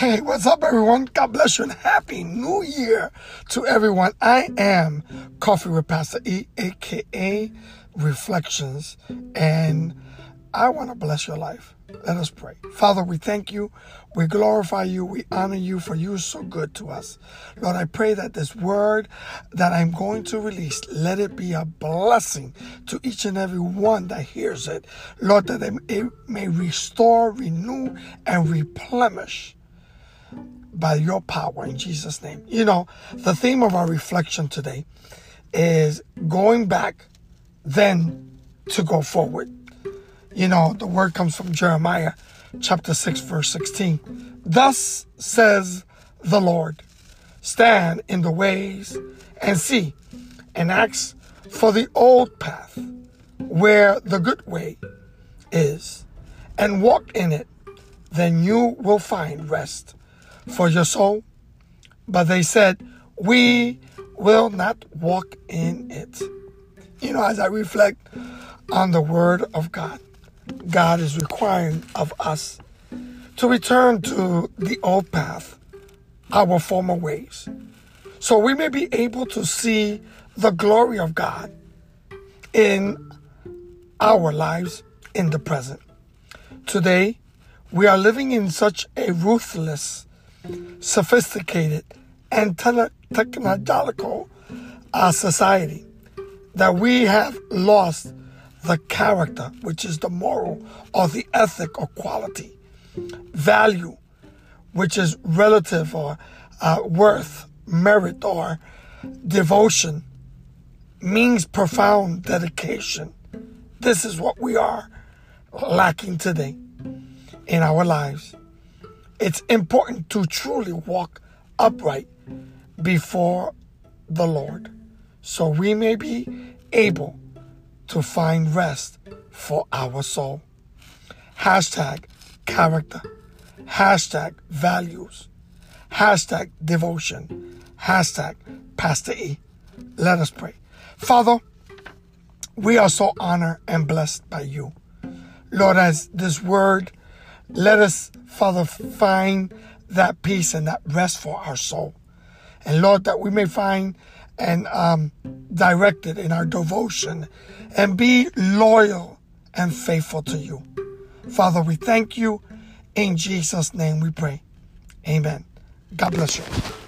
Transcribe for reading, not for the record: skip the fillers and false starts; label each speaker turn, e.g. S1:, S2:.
S1: Hey, what's up, everyone? God bless you and Happy New Year to everyone. I am Coffee with Pastor E, a.k.a. Reflections, and I want to bless your life. Let us pray. Father, we thank you. We glorify you. We honor you, for you are so good to us. Lord, I pray that this word that I'm going to release, let it be a blessing to each and every one that hears it. Lord, that it may restore, renew, and replenish by your power in Jesus' name. You know, the theme of our reflection today is going back, then to go forward. You know, the word comes from Jeremiah chapter 6, verse 16. Thus says the Lord, stand in the ways and see, and ask for the old path where the good way is, and walk in it. Then you will find rest for your soul. But they said, we will not walk in it. You know, as I reflect on the word of God, God is requiring of us to return to the old path, our former ways, so we may be able to see the glory of God in our lives in the present. Today, we are living in such a ruthless, sophisticated, and technological society that we have lost the character, which is the moral or the ethic or quality, value, which is relative or worth, merit, or devotion, means profound dedication. This is what we are lacking today in our lives. It's important to truly walk upright before the Lord, so we may be able to find rest for our soul. Hashtag character. Hashtag values. Hashtag devotion. Hashtag Pastor E. Let us pray. Father, we are so honored and blessed by you. Lord, as this word, let us, Father, find that peace and that rest for our soul. And Lord, that we may find and directed in our devotion and be loyal and faithful to you. Father, we thank you. In Jesus' name we pray. Amen. God bless you.